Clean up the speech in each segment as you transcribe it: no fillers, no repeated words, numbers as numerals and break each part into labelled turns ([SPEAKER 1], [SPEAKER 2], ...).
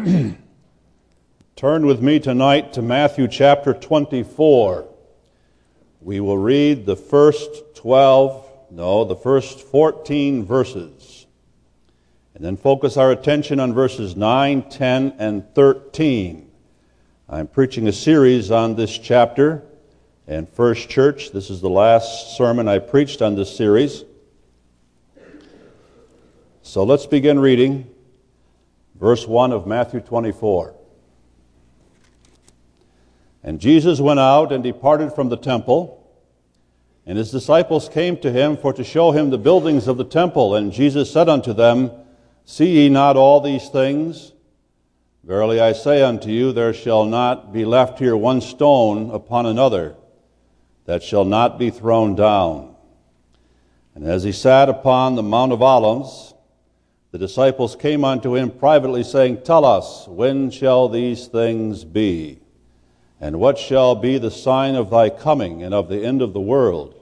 [SPEAKER 1] Turn with me tonight to Matthew chapter 24. We will read the first 14 verses, and then focus our attention on verses 9, 10, and 13. I'm preaching a series on this chapter, and First Church, this is the last sermon I preached on this series. So let's begin reading verse 1 of Matthew 24. And Jesus went out and departed from the temple, and his disciples came to him for to show him the buildings of the temple. And Jesus said unto them, See ye not all these things? Verily I say unto you, there shall not be left here one stone upon another that shall not be thrown down. And as he sat upon the Mount of Olives, the disciples came unto him privately, saying, Tell us, when shall these things be? And what shall be the sign of thy coming and of the end of the world?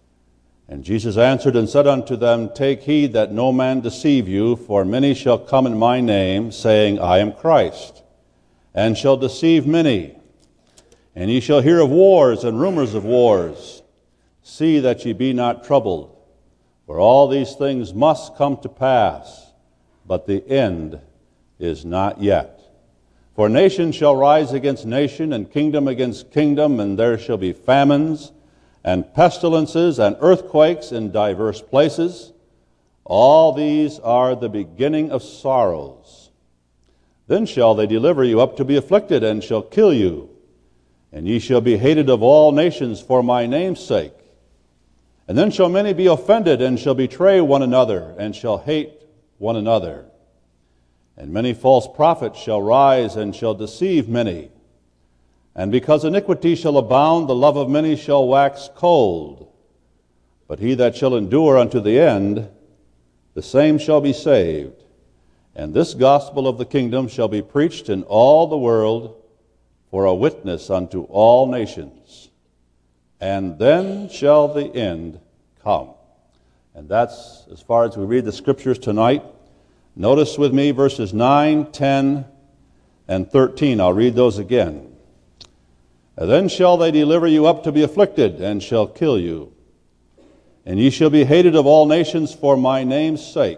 [SPEAKER 1] And Jesus answered and said unto them, Take heed that no man deceive you, for many shall come in my name, saying, I am Christ, and shall deceive many. And ye shall hear of wars and rumors of wars. See that ye be not troubled, for all these things must come to pass, but the end is not yet. For nation shall rise against nation, and kingdom against kingdom, and there shall be famines, and pestilences, and earthquakes in divers places. All these are the beginning of sorrows. Then shall they deliver you up to be afflicted, and shall kill you. And ye shall be hated of all nations for my name's sake. And then shall many be offended, and shall betray one another, and shall hate one another. And many false prophets shall rise and shall deceive many. And because iniquity shall abound, the love of many shall wax cold. But he that shall endure unto the end, the same shall be saved. And this gospel of the kingdom shall be preached in all the world for a witness unto all nations. And then shall the end come. And that's as far as we read the scriptures tonight. Notice with me verses 9, 10, and 13. I'll read those again. And then shall they deliver you up to be afflicted, and shall kill you. And ye shall be hated of all nations for my name's sake.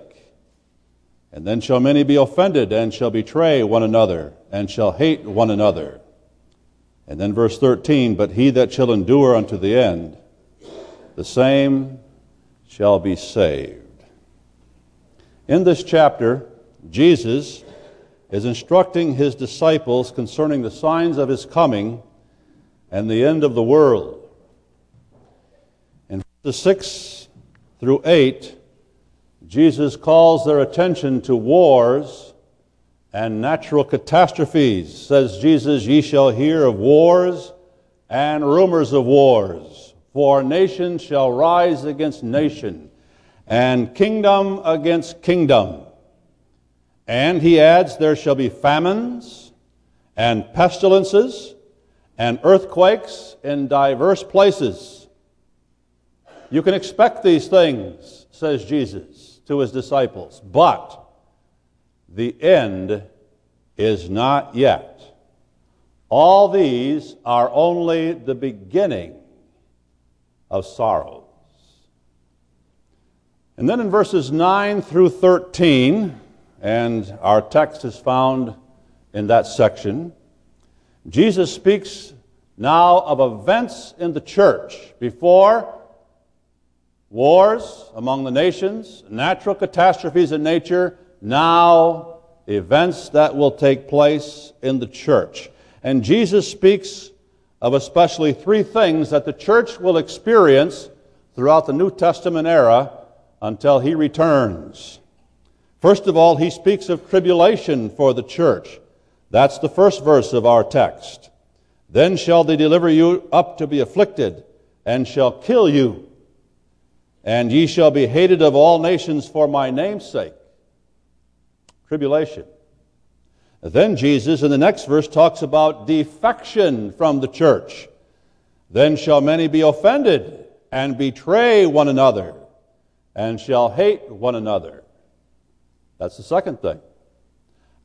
[SPEAKER 1] And then shall many be offended, and shall betray one another, and shall hate one another. And then verse 13, But he that shall endure unto the end, the same shall be saved. In this chapter, Jesus is instructing his disciples concerning the signs of his coming and the end of the world. In verses 6 through 8, Jesus calls their attention to wars and natural catastrophes. Says Jesus, Ye shall hear of wars and rumors of wars, for nation shall rise against nation, and kingdom against kingdom. And he adds, there shall be famines and pestilences and earthquakes in diverse places. You can expect these things, says Jesus to his disciples, but the end is not yet. All these are only the beginning of sorrows. And then in verses 9 through 13, and our text is found in that section, Jesus speaks now of events in the church. Before, wars among the nations, natural catastrophes in nature. Now, events that will take place in the church. And Jesus speaks of especially three things that the church will experience throughout the New Testament era until he returns. First of all, he speaks of tribulation for the church. That's the first verse of our text. Then shall they deliver you up to be afflicted, and shall kill you. And ye shall be hated of all nations for my name's sake. Tribulation. Then Jesus, in the next verse, talks about defection from the church. Then shall many be offended, and betray one another, and shall hate one another. That's the second thing.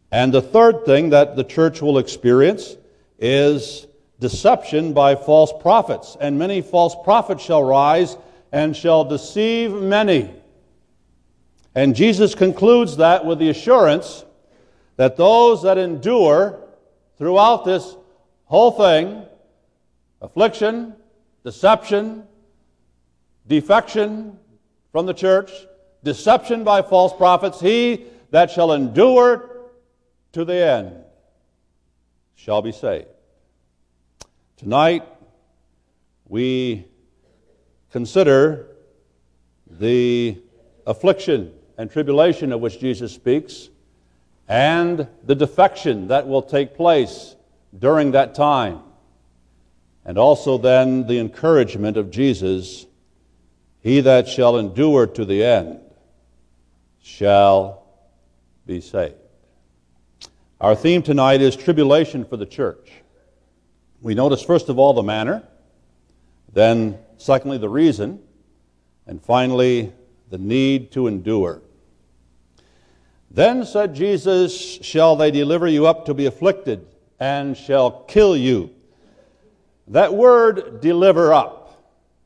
[SPEAKER 1] And the third thing that the church will experience is deception by false prophets. And many false prophets shall rise and shall deceive many. And Jesus concludes that with the assurance that those that endure throughout this whole thing, affliction, deception, defection from the church, deception by false prophets, he that shall endure to the end shall be saved. Tonight, we consider the affliction and tribulation of which Jesus speaks and the defection that will take place during that time. And also then the encouragement of Jesus, he that shall endure to the end shall be saved. Our theme tonight is tribulation for the church. We notice first of all the manner, then secondly the reason, and finally the need to endure. Then said Jesus, shall they deliver you up to be afflicted, and shall kill you. That word deliver up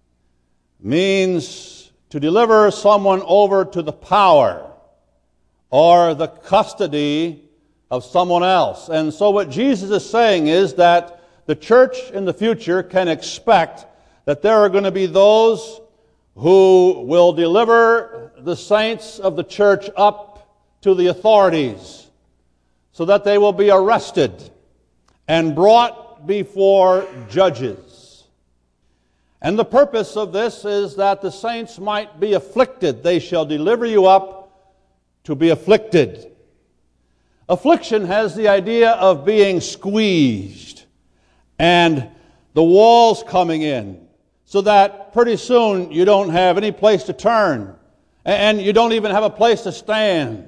[SPEAKER 1] means to deliver someone over to the power or the custody of someone else. And so what Jesus is saying is that the church in the future can expect that there are going to be those who will deliver the saints of the church up to the authorities so that they will be arrested and brought before judges. And the purpose of this is that the saints might be afflicted. They shall deliver you up to be afflicted. Affliction has the idea of being squeezed and the walls coming in so that pretty soon you don't have any place to turn and you don't even have a place to stand.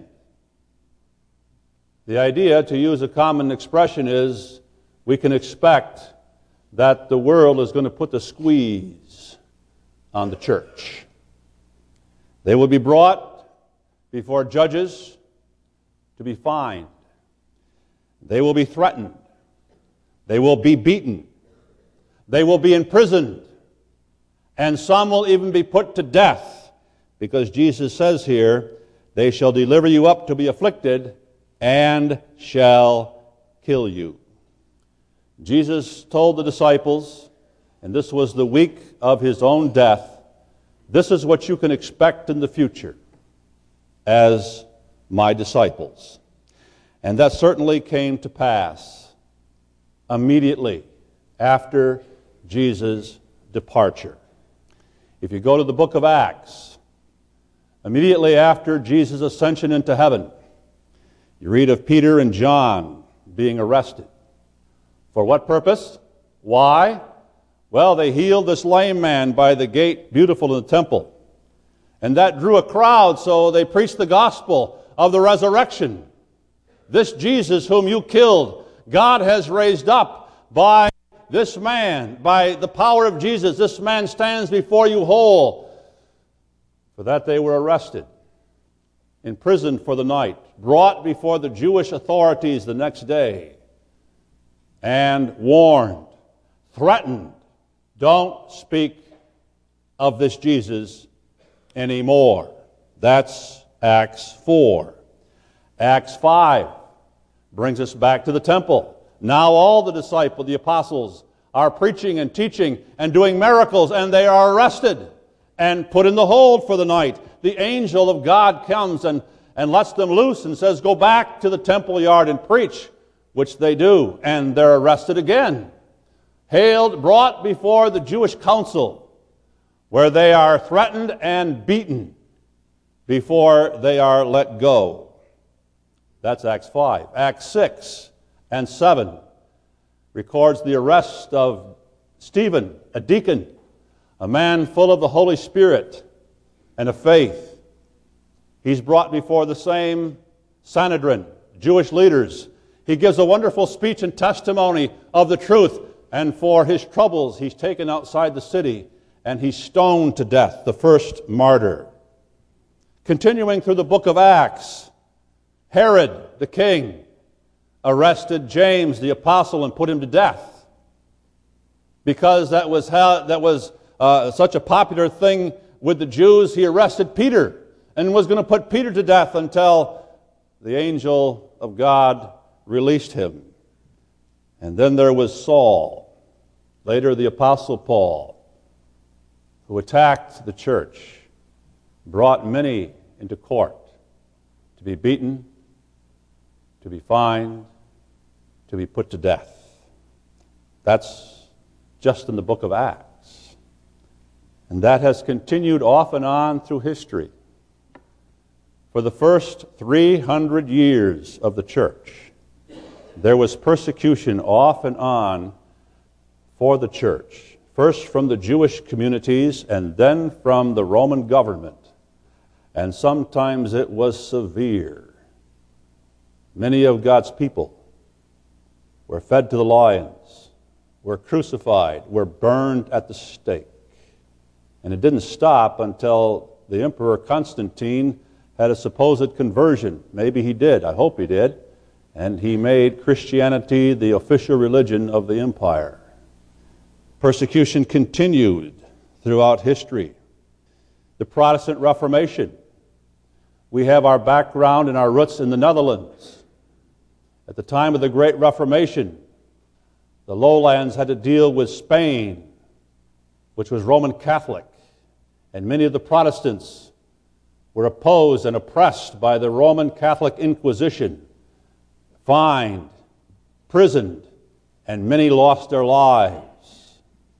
[SPEAKER 1] The idea, to use a common expression, is we can expect that the world is going to put the squeeze on the church. They will be brought before judges to be fined. They will be threatened. They will be beaten. They will be imprisoned. And some will even be put to death, because Jesus says here, they shall deliver you up to be afflicted and shall kill you. Jesus told the disciples, and this was the week of his own death, this is what you can expect in the future as my disciples. And that certainly came to pass immediately after Jesus' departure. If you go to the book of Acts, immediately after Jesus' ascension into heaven, you read of Peter and John being arrested. For what purpose? Why? Well, they healed this lame man by the gate beautiful in the temple. And that drew a crowd, so they preached the gospel of the resurrection. This Jesus whom you killed, God has raised up by this man, by the power of Jesus. This man stands before you whole. For that they were arrested, imprisoned for the night, brought before the Jewish authorities the next day, and warned, threatened, don't speak of this Jesus anymore. That's Acts 4. Acts 5 brings us back to the temple. Now all the disciples, the apostles, are preaching and teaching and doing miracles, and they are arrested and put in the hold for the night. The angel of God comes and lets them loose and says, go back to the temple yard and preach, which they do, and they're arrested again. Brought before the Jewish council, where they are threatened and beaten before they are let go. That's Acts 5. Acts 6 and 7 records the arrest of Stephen, a deacon, a man full of the Holy Spirit and of faith. He's brought before the same Sanhedrin, Jewish leaders. He gives a wonderful speech and testimony of the truth, and for his troubles he's taken outside the city and he's stoned to death, the first martyr. Continuing through the book of Acts, Herod the king arrested James the apostle and put him to death, because that was such a popular thing with the Jews. He arrested Peter and was going to put Peter to death until the angel of God released him. And then there was Saul, later the apostle Paul, who attacked the church, brought many into court to be beaten, to be fined, to be put to death. That's just in the book of Acts. And that has continued off and on through history. For the first 300 years of the church, there was persecution off and on for the church, first from the Jewish communities and then from the Roman government. And sometimes it was severe. Many of God's people were fed to the lions, were crucified, were burned at the stake. And it didn't stop until the Emperor Constantine had a supposed conversion. Maybe he did. I hope he did. And he made Christianity the official religion of the empire. Persecution continued throughout history. The Protestant Reformation. We have our background and our roots in the Netherlands. At the time of the Great Reformation, the lowlands had to deal with Spain, which was Roman Catholic, and many of the Protestants were opposed and oppressed by the Roman Catholic Inquisition, fined, imprisoned, and many lost their lives.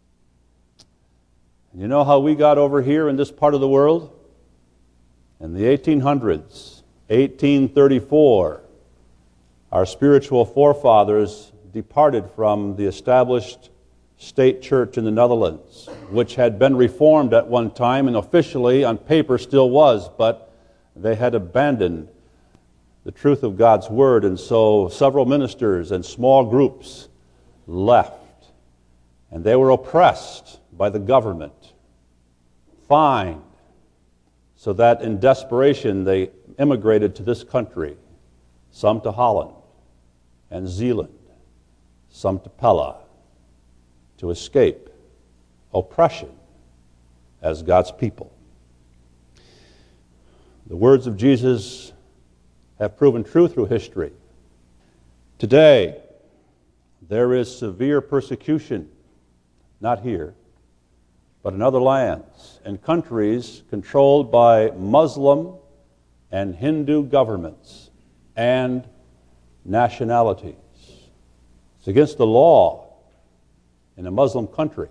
[SPEAKER 1] And you know how we got over here in this part of the world? In the 1800s, 1834, our spiritual forefathers departed from the established state church in the Netherlands, which had been reformed at one time and officially on paper still was, but they had abandoned the truth of God's Word, and so several ministers and small groups left. And they were oppressed by the government, fined, so that in desperation they immigrated to this country, some to Holland and Zealand, some to Pella, to escape oppression as God's people. The words of Jesus have proven true through history. Today, there is severe persecution, not here, but in other lands and countries controlled by Muslim and Hindu governments and nationalities. It's against the law in a Muslim country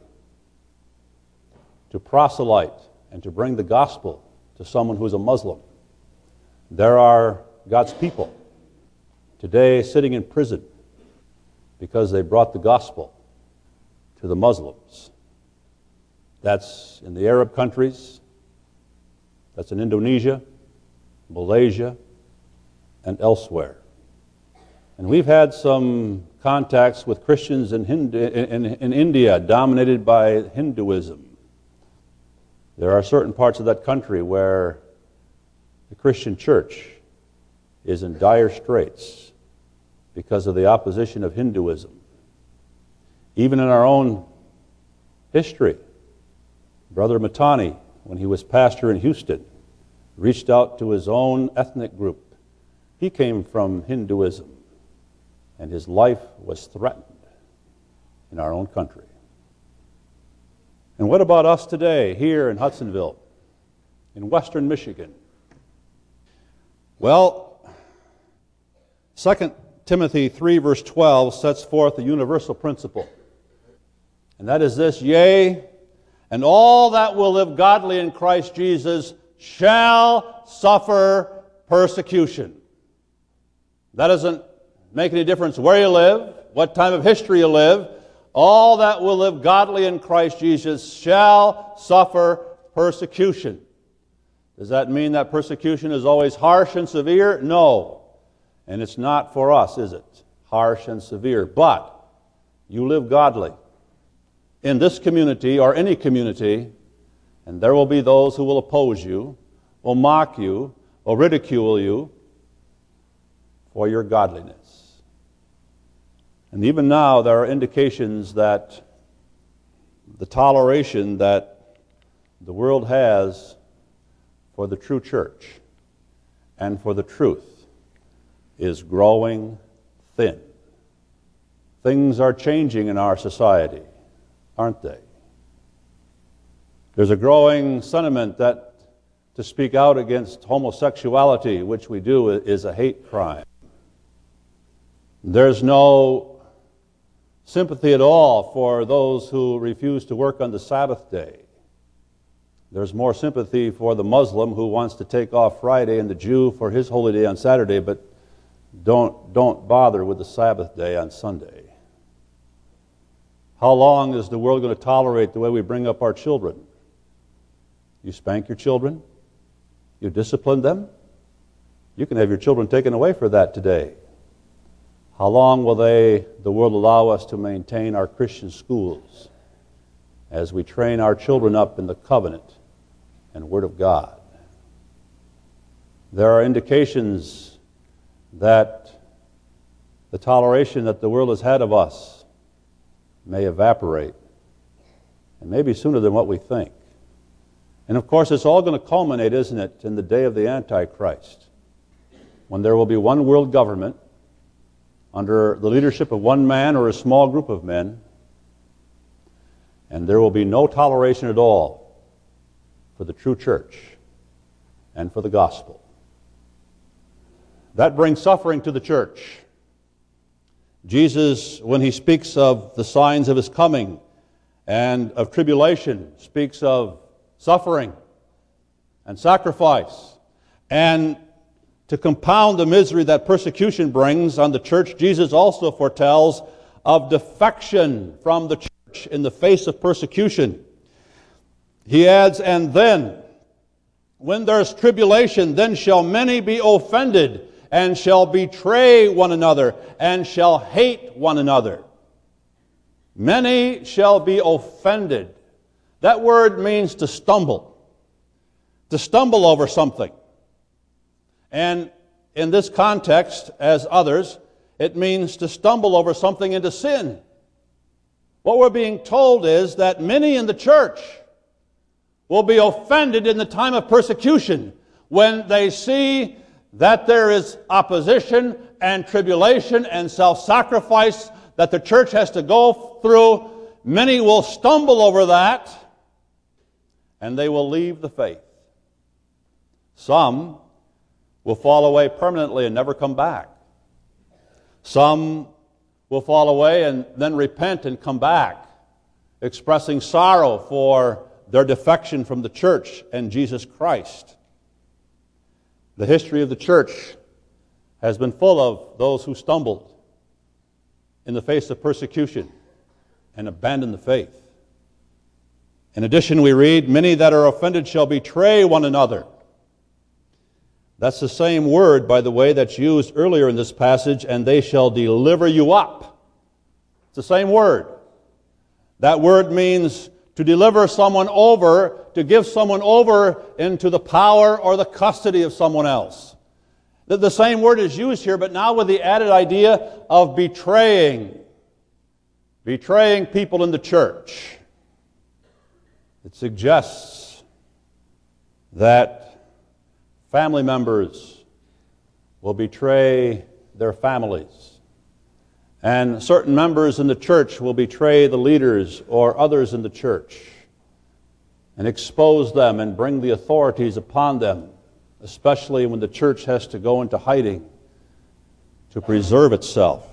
[SPEAKER 1] to proselyte and to bring the gospel to someone who's a Muslim. There are God's people today sitting in prison because they brought the gospel to the Muslims. That's in the Arab countries, that's in Indonesia, Malaysia, and elsewhere. And we've had some contacts with Christians in India, dominated by Hinduism. There are certain parts of that country where the Christian church is in dire straits because of the opposition of Hinduism. Even in our own history, Brother Matani, when he was pastor in Houston, reached out to his own ethnic group. He came from Hinduism, and his life was threatened in our own country. And what about us today, here in Hudsonville, in western Michigan? Well, 2 Timothy 3, verse 12 sets forth a universal principle. And that is this: yea, and all that will live godly in Christ Jesus shall suffer persecution. That doesn't make any difference where you live, what time of history you live. All that will live godly in Christ Jesus shall suffer persecution. Does that mean that persecution is always harsh and severe? No. And it's not for us, is it? Harsh and severe. But you live godly in this community or any community, and there will be those who will oppose you, will mock you, will ridicule you for your godliness. And even now, there are indications that the toleration that the world has for the true church and for the truth is growing thin. Things are changing in our society, aren't they? There's a growing sentiment that to speak out against homosexuality, which we do, is a hate crime. There's no sympathy at all for those who refuse to work on the Sabbath day. There's more sympathy for the Muslim who wants to take off Friday and the Jew for his holy day on Saturday, but don't bother with the Sabbath day on Sunday. How long is the world going to tolerate the way we bring up our children? You spank your children? You discipline them? You can have your children taken away for that today. How long will the world allow us to maintain our Christian schools as we train our children up in the covenant and Word of God? There are indications that the toleration that the world has had of us may evaporate, and maybe sooner than what we think. And of course, it's all going to culminate, isn't it, in the day of the Antichrist, when there will be one world government under the leadership of one man or a small group of men, and there will be no toleration at all for the true church and for the gospel. That brings suffering to the church. Jesus, when he speaks of the signs of his coming and of tribulation, speaks of suffering and sacrifice. And to compound the misery that persecution brings on the church, Jesus also foretells of defection from the church in the face of persecution. He adds, and then, when there is tribulation, then shall many be offended, and shall betray one another, and shall hate one another. Many shall be offended. That word means to stumble over something. And in this context, as others, it means to stumble over something into sin. What we're being told is that many in the church will be offended in the time of persecution when they see that there is opposition and tribulation and self-sacrifice that the church has to go through. Many will stumble over that, and they will leave the faith. Some will fall away permanently and never come back. Some will fall away and then repent and come back, expressing sorrow for their defection from the church and Jesus Christ. The history of the church has been full of those who stumbled in the face of persecution and abandoned the faith. In addition, we read, many that are offended shall betray one another. That's the same word, by the way, that's used earlier in this passage, and they shall deliver you up. It's the same word. That word means to deliver someone over, to give someone over into the power or the custody of someone else. The same word is used here, but now with the added idea of betraying people in the church. It suggests that family members will betray their families, and certain members in the church will betray the leaders or others in the church and expose them and bring the authorities upon them, especially when the church has to go into hiding to preserve itself.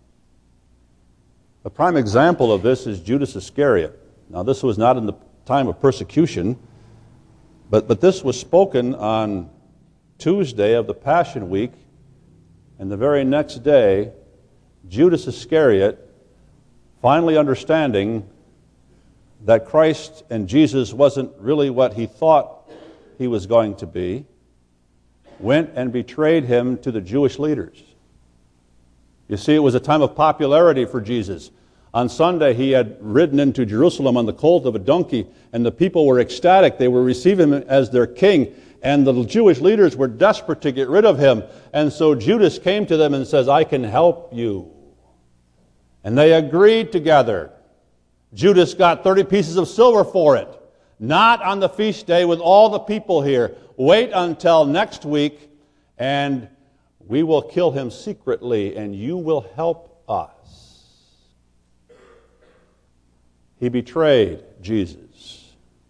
[SPEAKER 1] A prime example of this is Judas Iscariot. Now, this was not in the time of persecution, but this was spoken on Tuesday of the Passion Week, and the very next day, Judas Iscariot, finally understanding that Christ and Jesus wasn't really what he thought he was going to be, went and betrayed him to the Jewish leaders. You see, it was a time of popularity for Jesus. On Sunday, he had ridden into Jerusalem on the colt of a donkey, and the people were ecstatic. They were receiving him as their king, and the Jewish leaders were desperate to get rid of him. And so Judas came to them and says, I can help you. And they agreed together. Judas got 30 pieces of silver for it. Not on the feast day with all the people here. Wait until next week, and we will kill him secretly, and you will help us. He betrayed Jesus.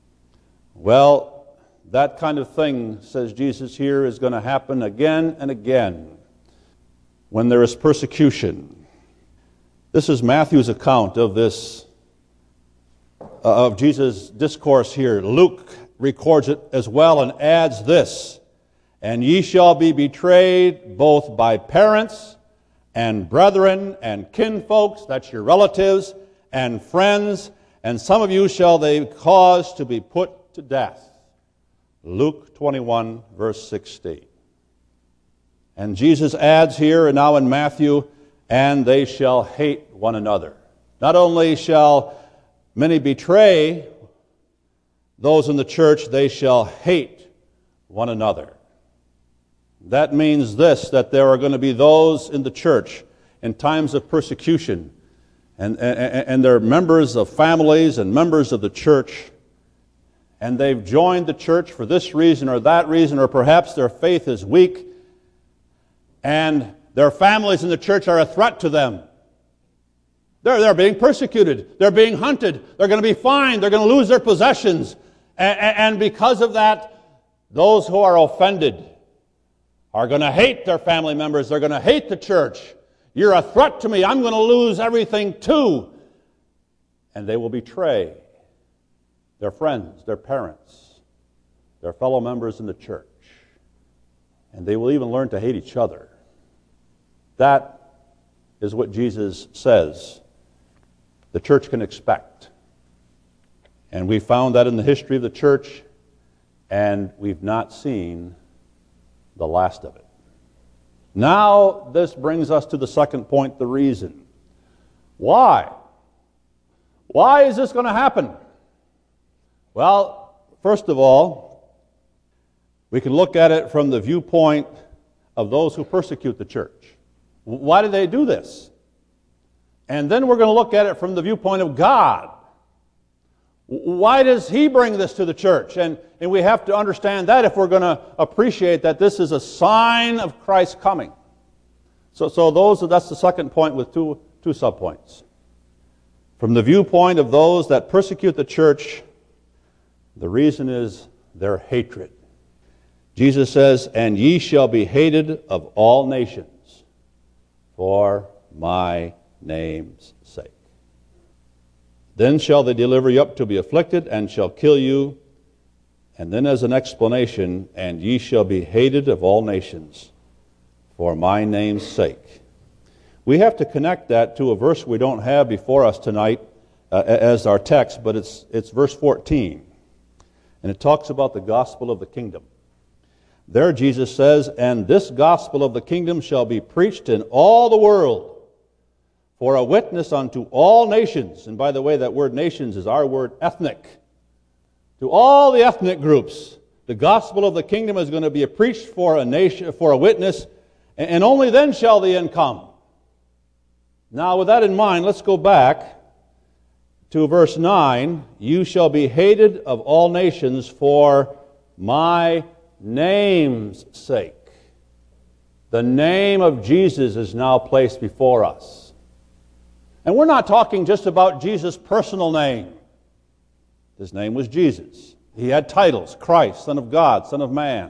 [SPEAKER 1] Well, that kind of thing, says Jesus here, is going to happen again and again when there is persecution. This is Matthew's account of this, of Jesus' discourse here. Luke records it as well and adds this: "And ye shall be betrayed both by parents and brethren and kinfolks," that's your relatives, "and friends, and some of you shall they cause to be put to death." Luke 21, verse 16. And Jesus adds here, and now in Matthew, "and they shall hate one another." Not only shall many betray those in the church, they shall hate one another. That means this, that there are going to be those in the church in times of persecution, and they're members of families and members of the church, and they've joined the church for this reason or that reason, or perhaps their faith is weak, and their families in the church are a threat to them. They're being persecuted. They're being hunted. They're going to be fined. They're going to lose their possessions. And because of that, those who are offended are going to hate their family members. They're going to hate the church. You're a threat to me. I'm going to lose everything too. And they will betray their friends, their parents, their fellow members in the church. And they will even learn to hate each other. That is what Jesus says the church can expect. And we found that in the history of the church, and we've not seen the last of it. Now, this brings us to the second point, the reason. Why? Why is this going to happen? Well, first of all, we can look at it from the viewpoint of those who persecute the church. Why do they do this? And then we're going to look at it from the viewpoint of God. Why does He bring this to the church? And we have to understand that if we're going to appreciate that this is a sign of Christ's coming. So that's the second point with two subpoints. From the viewpoint of those that persecute the church, the reason is their hatred. Jesus says, "And ye shall be hated of all nations for my name's sake. Then shall they deliver you up to be afflicted, and shall kill you." And then as an explanation, "And ye shall be hated of all nations for my name's sake." We have to connect that to a verse we don't have before us tonight as our text, but it's verse 14. And it talks about the gospel of the kingdom. There Jesus says, "And this gospel of the kingdom shall be preached in all the world for a witness unto all nations." And by the way, that word nations is our word ethnic. To all the ethnic groups, the gospel of the kingdom is going to be preached for a nation, for a witness, and only then shall the end come. Now, with that in mind, let's go back to verse 9. "You shall be hated of all nations for my name's sake." The name of Jesus is now placed before us. And we're not talking just about Jesus' personal name. His name was Jesus. He had titles: Christ, Son of God, Son of Man.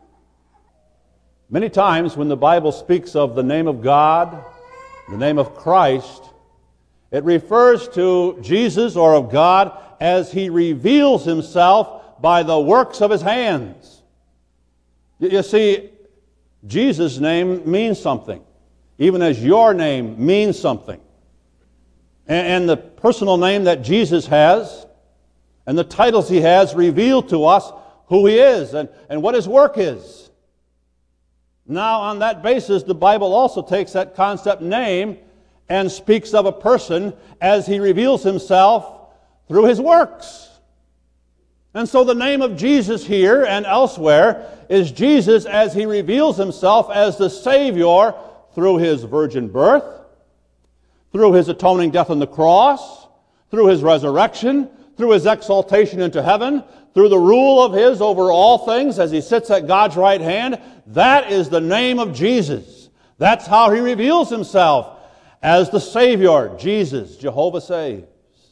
[SPEAKER 1] Many times when the Bible speaks of the name of God, the name of Christ, it refers to Jesus or of God as He reveals Himself by the works of His hands. You see, Jesus' name means something, even as your name means something. And the personal name that Jesus has and the titles He has reveal to us who He is and what His work is. Now, on that basis, the Bible also takes that concept name and speaks of a person as He reveals Himself through His works. And so the name of Jesus here and elsewhere is Jesus as He reveals Himself as the Savior through His virgin birth, through his atoning death on the cross, through his resurrection, through his exaltation into heaven, through the rule of his over all things as he sits at God's right hand. That is the name of Jesus. That's how he reveals himself as the Savior, Jesus, Jehovah saves.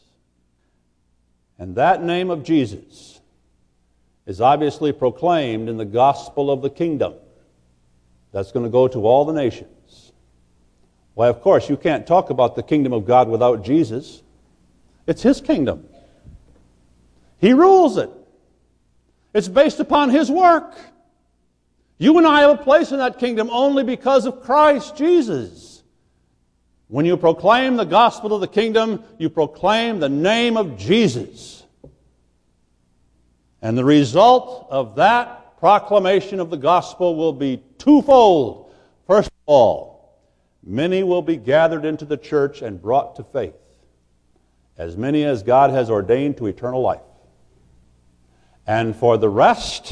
[SPEAKER 1] And that name of Jesus is obviously proclaimed in the gospel of the kingdom. That's going to go to all the nations. Why, of course, you can't talk about the kingdom of God without Jesus. It's his kingdom. He rules it. It's based upon his work. You and I have a place in that kingdom only because of Christ Jesus. When you proclaim the gospel of the kingdom, you proclaim the name of Jesus. And the result of that proclamation of the gospel will be twofold. First of all, many will be gathered into the church and brought to faith, as many as God has ordained to eternal life. And for the rest,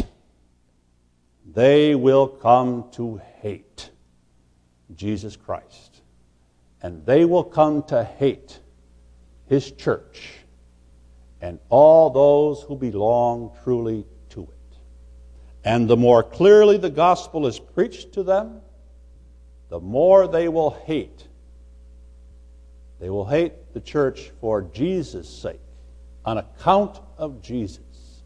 [SPEAKER 1] they will come to hate Jesus Christ. And they will come to hate his church and all those who belong truly to it. And the more clearly the gospel is preached to them, the more they will hate. They will hate the church for Jesus' sake, on account of Jesus.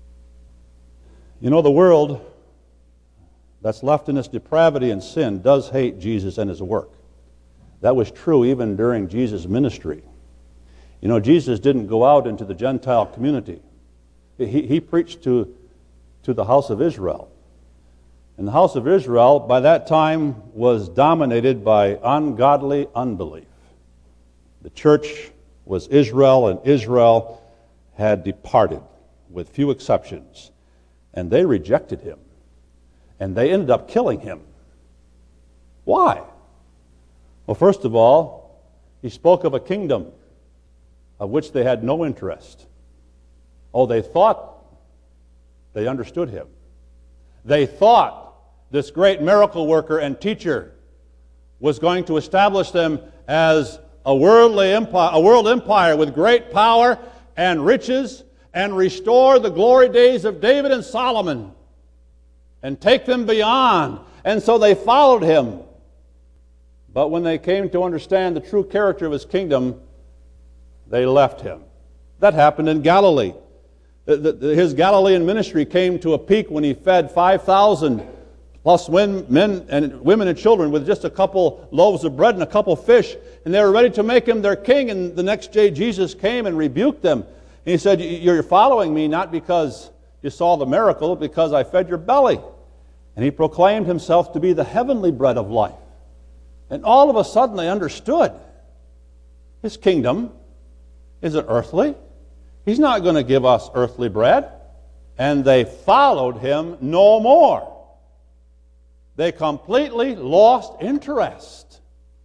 [SPEAKER 1] You know, the world that's left in its depravity and sin does hate Jesus and his work. That was true even during Jesus' ministry. You know, Jesus didn't go out into the Gentile community. He preached to the house of Israel. And the house of Israel, by that time, was dominated by ungodly unbelief. The church was Israel, and Israel had departed, with few exceptions. And they rejected him. And they ended up killing him. Why? Well, first of all, he spoke of a kingdom of which they had no interest. Oh, they thought they understood him. They thought this great miracle worker and teacher was going to establish them as a world empire with great power and riches, and restore the glory days of David and Solomon and take them beyond. And so they followed him. But when they came to understand the true character of his kingdom, they left him. That happened in Galilee. His Galilean ministry came to a peak when he fed 5,000 plus men and women and children with just a couple loaves of bread and a couple fish, and they were ready to make him their king. And the next day Jesus came and rebuked them. And he said, "You're following me not because you saw the miracle, but because I fed your belly." And he proclaimed himself to be the heavenly bread of life. And all of a sudden they understood his kingdom isn't earthly. He's not going to give us earthly bread. And they followed him no more. They completely lost interest.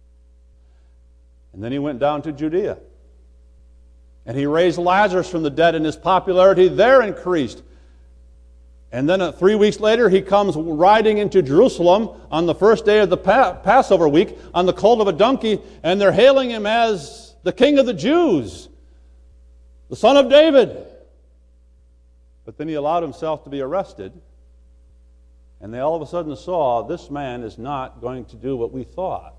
[SPEAKER 1] And then he went down to Judea. And he raised Lazarus from the dead, and his popularity there increased. And then 3 weeks later, he comes riding into Jerusalem on the first day of the Passover week on the colt of a donkey, and they're hailing him as the King of the Jews, the Son of David. But then he allowed himself to be arrested, and they all of a sudden saw, this man is not going to do what we thought.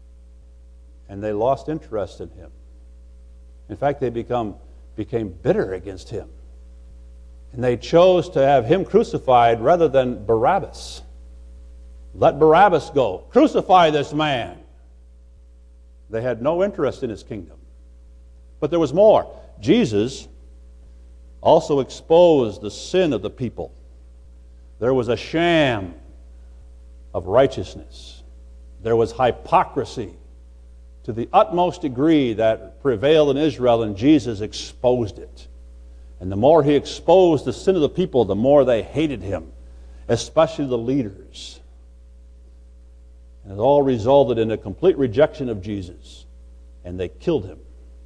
[SPEAKER 1] And they lost interest in him. In fact, they became bitter against him. And they chose to have him crucified rather than Barabbas. Let Barabbas go. Crucify this man. They had no interest in his kingdom. But there was more. Jesus also exposed the sin of the people. There was a sham of righteousness. There was hypocrisy to the utmost degree that prevailed in Israel, and Jesus exposed it. And the more he exposed the sin of the people, the more they hated him, especially the leaders. And it all resulted in a complete rejection of Jesus, and they killed him.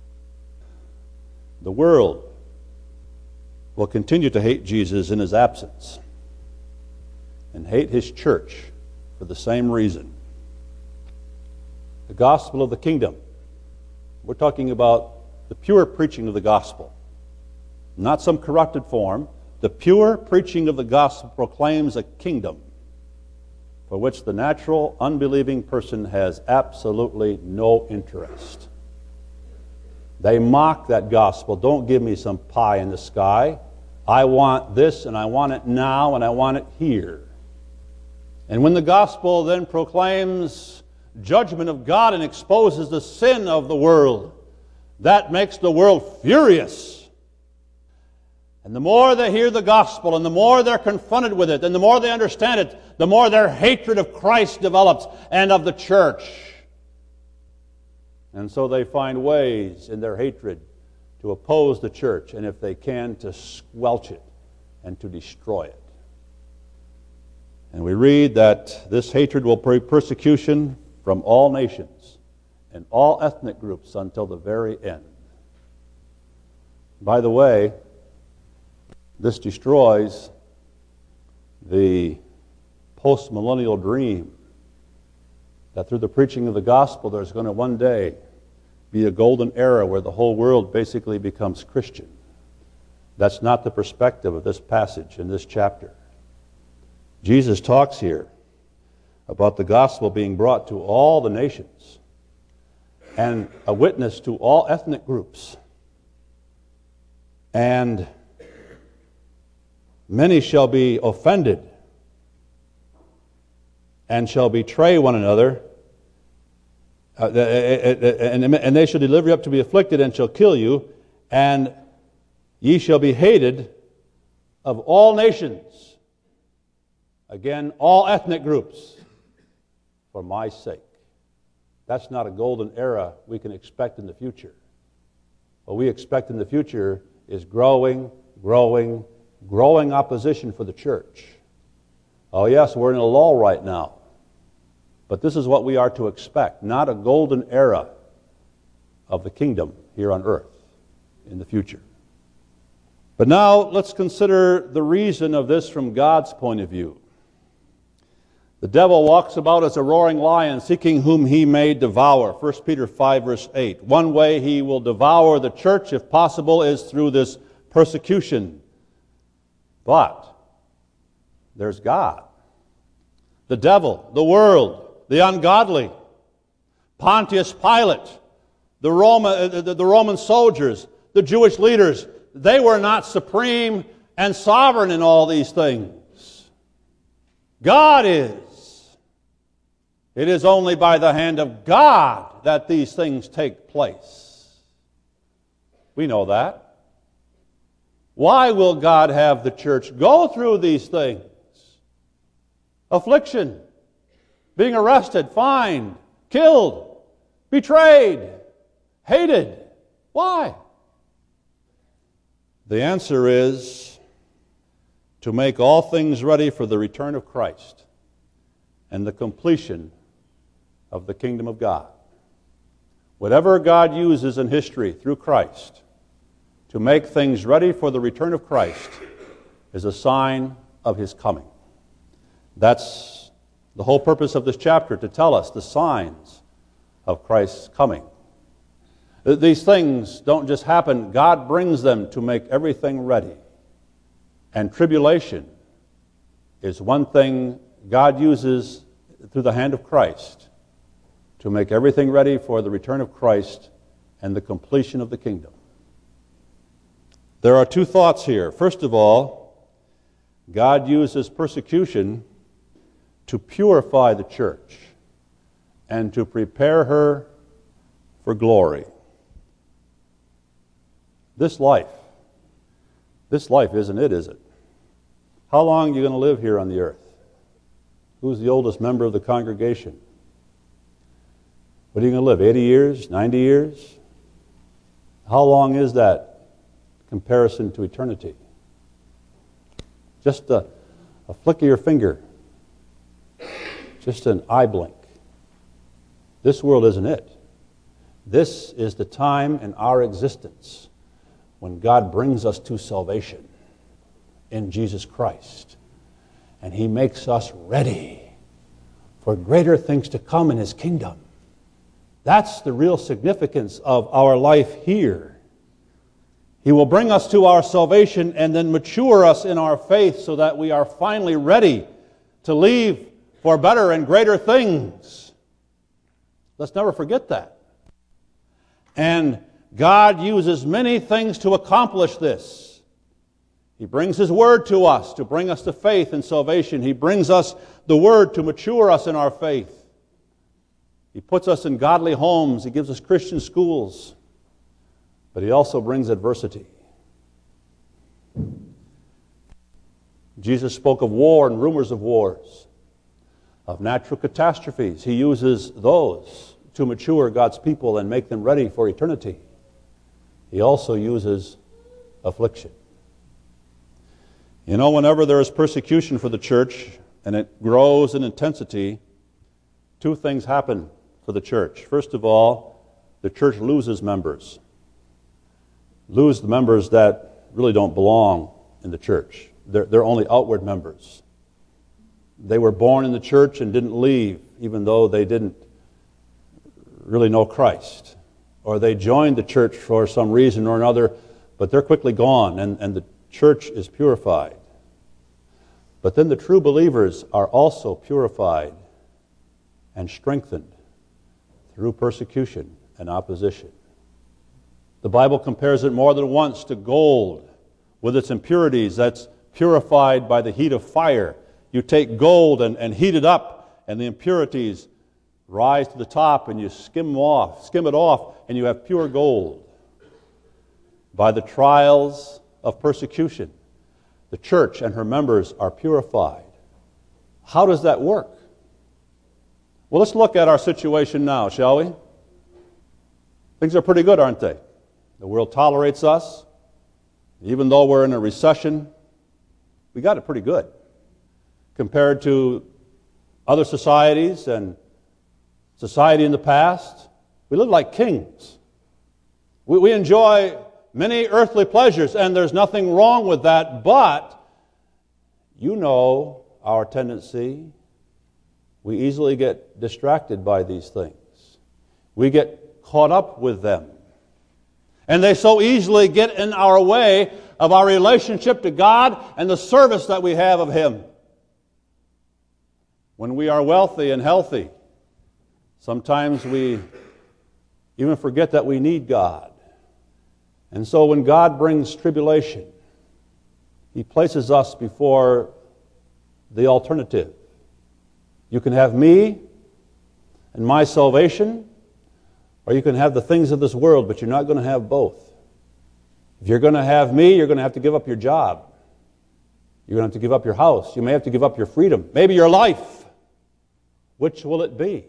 [SPEAKER 1] The world will continue to hate Jesus in his absence and hate his church for the same reason. The gospel of the kingdom We're talking about the pure preaching of the gospel. Not some corrupted form. The pure preaching of the gospel proclaims a kingdom for which the natural, unbelieving person has absolutely no interest. They mock that gospel. Don't give me some pie in the sky. I want this, and I want it now, and I want it here. And when the gospel then proclaims judgment of God and exposes the sin of the world, that makes the world furious. And the more they hear the gospel, and the more they're confronted with it, and the more they understand it, the more their hatred of Christ develops and of the church. And so they find ways in their hatred to oppose the church, and if they can, to squelch it and to destroy it. And we read that this hatred will bring persecution from all nations and all ethnic groups until the very end. By the way, this destroys the post-millennial dream that through the preaching of the gospel there's going to one day be a golden era where the whole world basically becomes Christian. That's not the perspective of this passage in this chapter. Jesus talks here about the gospel being brought to all the nations and a witness to all ethnic groups. And many shall be offended and shall betray one another, and they shall deliver you up to be afflicted and shall kill you, and ye shall be hated of all nations. Again, all ethnic groups, for my sake. That's not a golden era we can expect in the future. What we expect in the future is growing opposition for the church. Oh yes, we're in a lull right now. But this is what we are to expect, not a golden era of the kingdom here on earth in the future. But now let's consider the reason of this from God's point of view. The devil walks about as a roaring lion, seeking whom he may devour. 1 Peter 5, verse 8. One way he will devour the church, if possible, is through this persecution. But there's God. The devil, the world, the ungodly, Pontius Pilate, the Roman soldiers, the Jewish leaders, they were not supreme and sovereign in all these things. God is. It is only by the hand of God that these things take place. We know that. Why will God have the church go through these things? Affliction, being arrested, fined, killed, betrayed, hated. Why? The answer is to make all things ready for the return of Christ and the completion of the kingdom of God. Whatever God uses in history through Christ to make things ready for the return of Christ is a sign of His coming. That's the whole purpose of this chapter, to tell us the signs of Christ's coming. These things don't just happen. God brings them to make everything ready. And tribulation is one thing God uses through the hand of Christ to make everything ready for the return of Christ and the completion of the kingdom. There are two thoughts here. First of all, God uses persecution to purify the church and to prepare her for glory. This life isn't it, is it? How long are you going to live here on the earth? Who's the oldest member of the congregation? What are you going to live, 80 years, 90 years? How long is that comparison to eternity? Just a flick of your finger. Just an eye blink. This world isn't it. This is the time in our existence when God brings us to salvation in Jesus Christ. And He makes us ready for greater things to come in His kingdom. That's the real significance of our life here. He will bring us to our salvation and then mature us in our faith so that we are finally ready to leave for better and greater things. Let's never forget that. And God uses many things to accomplish this. He brings His Word to us to bring us to faith and salvation. He brings us the Word to mature us in our faith. He puts us in godly homes. He gives us Christian schools. But He also brings adversity. Jesus spoke of war and rumors of wars, of natural catastrophes. He uses those to mature God's people and make them ready for eternity. He also uses affliction. You know, whenever there is persecution for the church and it grows in intensity, two things happen for the church. First of all, the church loses members. Lose the members that really don't belong in the church. They're only outward members. They were born in the church and didn't leave, even though they didn't really know Christ. Or they joined the church for some reason or another, but they're quickly gone, and the church is purified. But then the true believers are also purified and strengthened through persecution and opposition. The Bible compares it more than once to gold with its impurities that's purified by the heat of fire. You take gold and heat it up, and the impurities rise to the top, and you skim it off, and you have pure gold. By the trials of persecution, the church and her members are purified. How does that work? Well, let's look at our situation now, shall we? Things are pretty good, aren't they? The world tolerates us. Even though we're in a recession, we got it pretty good compared to other societies and society in the past. We live like kings. We enjoy many earthly pleasures, and there's nothing wrong with that, but you know our tendency. We easily get distracted by these things. We get caught up with them. And they so easily get in our way of our relationship to God and the service that we have of Him. When we are wealthy and healthy, sometimes we even forget that we need God. And so when God brings tribulation, He places us before the alternative. You can have me and my salvation, or you can have the things of this world, but you're not going to have both. If you're going to have me, you're going to have to give up your job. You're going to have to give up your house. You may have to give up your freedom, maybe your life. Which will it be?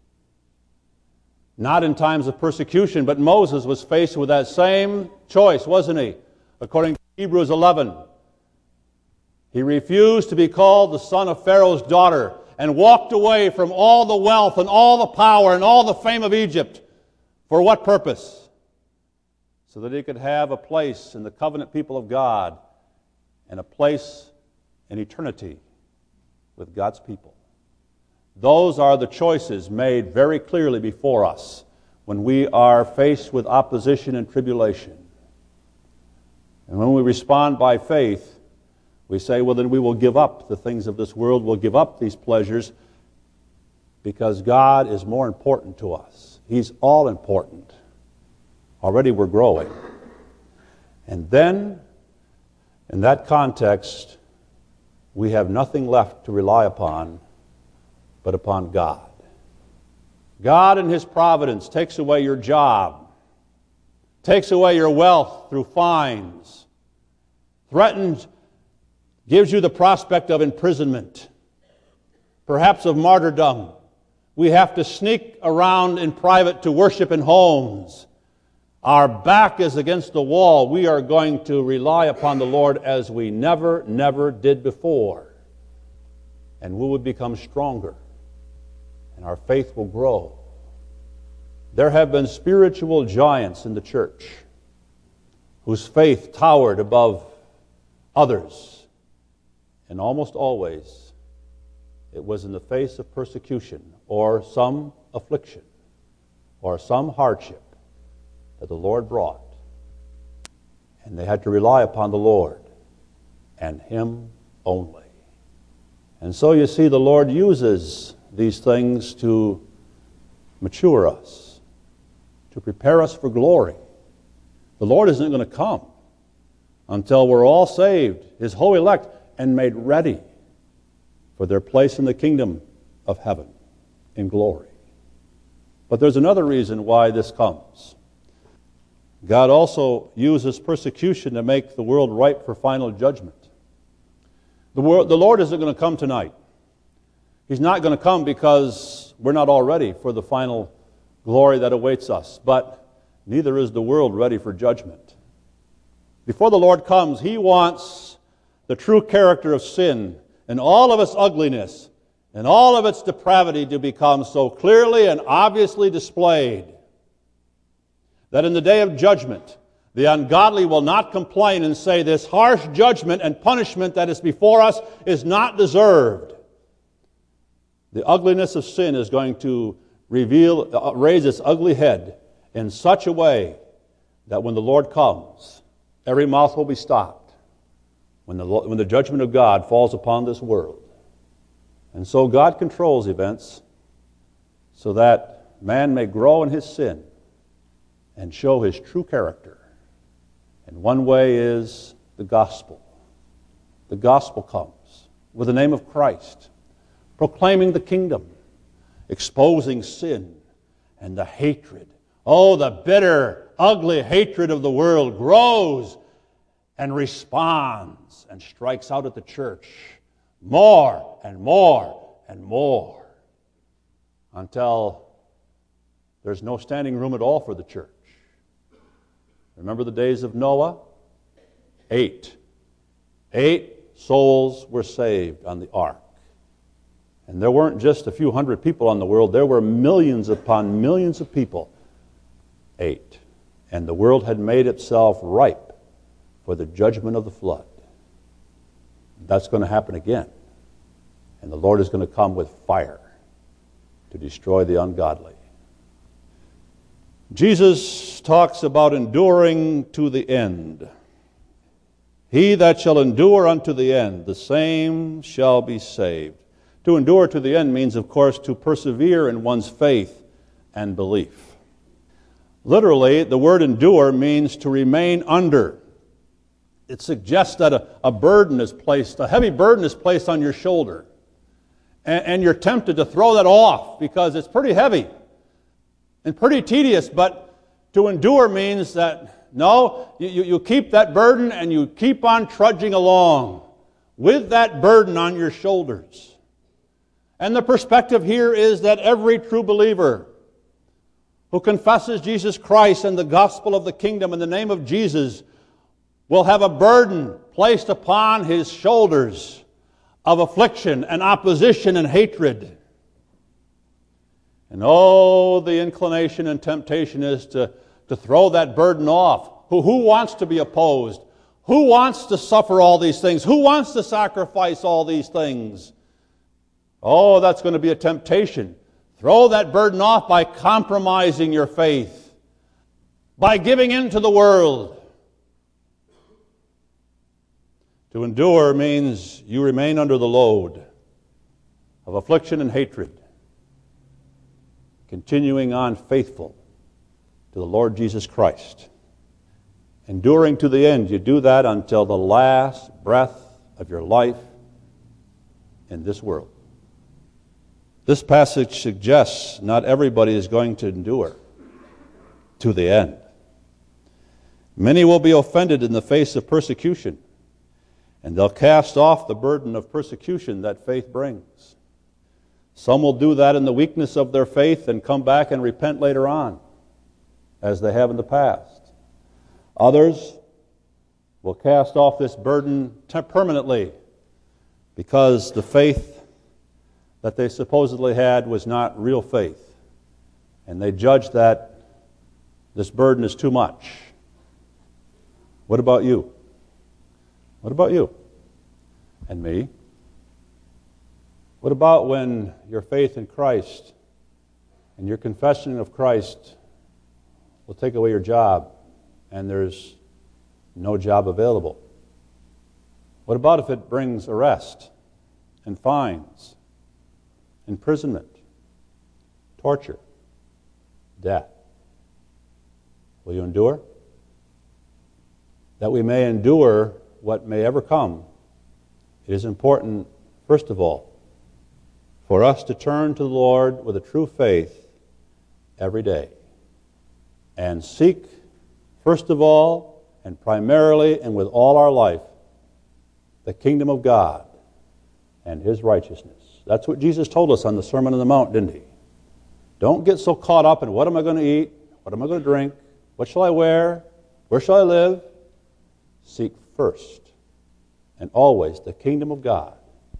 [SPEAKER 1] Not in times of persecution, but Moses was faced with that same choice, wasn't he? According to Hebrews 11. He refused to be called the son of Pharaoh's daughter and walked away from all the wealth and all the power and all the fame of Egypt. For what purpose? So that he could have a place in the covenant people of God and a place in eternity with God's people. Those are the choices made very clearly before us when we are faced with opposition and tribulation. And when we respond by faith, we say, well, then we will give up the things of this world, we'll give up these pleasures, because God is more important to us. He's all important. Already we're growing. And then, in that context, we have nothing left to rely upon but upon God. God in His providence takes away your job, takes away your wealth through fines, threatens, gives you the prospect of imprisonment, perhaps of martyrdom. We have to sneak around in private to worship in homes. Our back is against the wall. We are going to rely upon the Lord as we never did before. And we will become stronger. And our faith will grow. There have been spiritual giants in the church whose faith towered above others. And almost always, it was in the face of persecution or some affliction or some hardship that the Lord brought. And they had to rely upon the Lord and Him only. And so you see, the Lord uses these things to mature us, to prepare us for glory. The Lord isn't going to come until we're all saved, His whole elect, and made ready for their place in the kingdom of heaven in glory. But there's another reason why this comes. God also uses persecution to make the world ripe for final judgment. The Lord isn't going to come tonight. He's not going to come because we're not all ready for the final glory that awaits us. But neither is the world ready for judgment. Before the Lord comes, He wants the true character of sin and all of its ugliness and all of its depravity to become so clearly and obviously displayed that in the day of judgment, the ungodly will not complain and say, this harsh judgment and punishment that is before us is not deserved. The ugliness of sin is going to raise its ugly head in such a way that when the Lord comes, every mouth will be stopped when the judgment of God falls upon this world. And so God controls events so that man may grow in his sin and show his true character. And one way is the gospel. The gospel comes with the name of Christ, proclaiming the kingdom, exposing sin and the hatred. Oh, the bitter, ugly hatred of the world grows and responds and strikes out at the church more and more and more until there's no standing room at all for the church. Remember the days of Noah? 8 souls were saved on the ark. And there weren't just a few hundred people on the world, there were millions upon millions of people. 8. And the world had made itself ripe for the judgment of the flood. That's going to happen again. And the Lord is going to come with fire to destroy the ungodly. Jesus talks about enduring to the end. He that shall endure unto the end, the same shall be saved. To endure to the end means, of course, to persevere in one's faith and belief. Literally, the word endure means to remain under. It suggests that a heavy burden is placed on your shoulder. And you're tempted to throw that off because it's pretty heavy and pretty tedious. But to endure means that, no, you keep that burden and you keep on trudging along with that burden on your shoulders. And the perspective here is that every true believer who confesses Jesus Christ and the gospel of the kingdom in the name of Jesus will have a burden placed upon his shoulders of affliction and opposition and hatred. And oh, the inclination and temptation is to throw that burden off. Who wants to be opposed? Who wants to suffer all these things? Who wants to sacrifice all these things? Oh, that's going to be a temptation. Throw that burden off by compromising your faith, by giving in to the world. To endure means you remain under the load of affliction and hatred, continuing on faithful to the Lord Jesus Christ. Enduring to the end, you do that until the last breath of your life in this world. This passage suggests not everybody is going to endure to the end. Many will be offended in the face of persecution, and they'll cast off the burden of persecution that faith brings. Some will do that in the weakness of their faith and come back and repent later on, as they have in the past. Others will cast off this burden permanently because the faith that they supposedly had was not real faith. And they judge that this burden is too much. What about you? What about you and me? What about when your faith in Christ and your confession of Christ will take away your job and there's no job available? What about if it brings arrest and fines, imprisonment, torture, death? Will you endure? That we may endure what may ever come, it is important, first of all, for us to turn to the Lord with a true faith every day and seek, first of all, and primarily and with all our life, the kingdom of God and His righteousness. That's what Jesus told us on the Sermon on the Mount, didn't He? Don't get so caught up in what am I going to eat, what am I going to drink, what shall I wear, where shall I live? Seek first and always the kingdom of God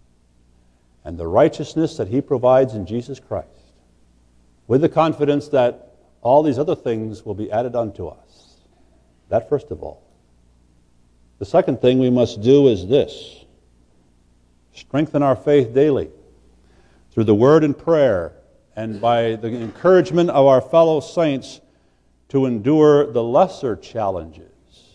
[SPEAKER 1] and the righteousness that He provides in Jesus Christ, with the confidence that all these other things will be added unto us. That first of all. The second thing we must do is this: strengthen our faith daily through the Word and prayer and by the encouragement of our fellow saints to endure the lesser challenges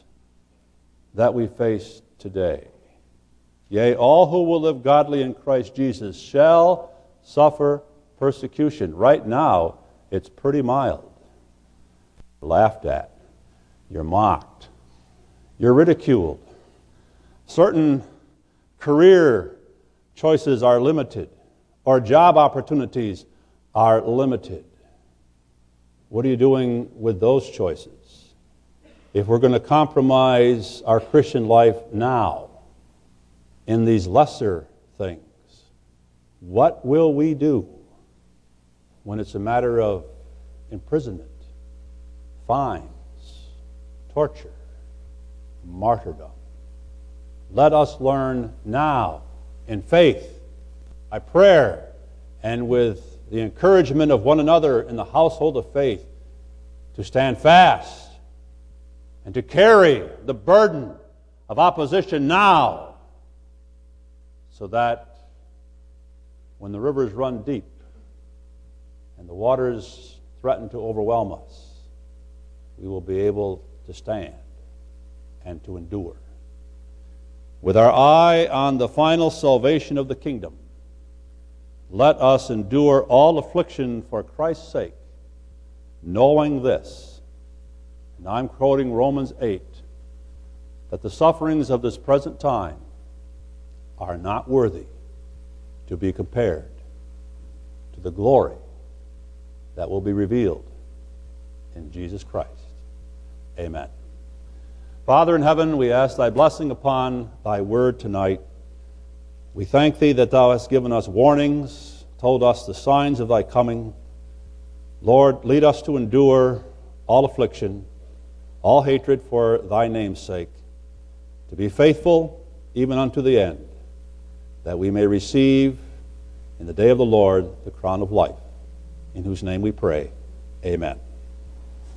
[SPEAKER 1] that we face today. Yea, all who will live godly in Christ Jesus shall suffer persecution. Right now, it's pretty mild. You're laughed at. You're mocked. You're ridiculed. Certain career choices are limited, or job opportunities are limited. What are you doing with those choices? If we're going to compromise our Christian life now in these lesser things, what will we do when it's a matter of imprisonment, fines, torture, martyrdom? Let us learn now in faith, by prayer, and with the encouragement of one another in the household of faith, to stand fast and to carry the burden of opposition now, so that when the rivers run deep and the waters threaten to overwhelm us, we will be able to stand and to endure. With our eye on the final salvation of the kingdom, let us endure all affliction for Christ's sake, knowing this, and I'm quoting Romans 8, that the sufferings of this present time are not worthy to be compared to the glory that will be revealed in Jesus Christ. Amen. Father in heaven, we ask Thy blessing upon Thy word tonight. We thank Thee that Thou hast given us warnings, told us the signs of Thy coming. Lord, lead us to endure all affliction, all hatred for Thy name's sake, to be faithful even unto the end, that we may receive in the day of the Lord the crown of life, in whose name we pray. Amen.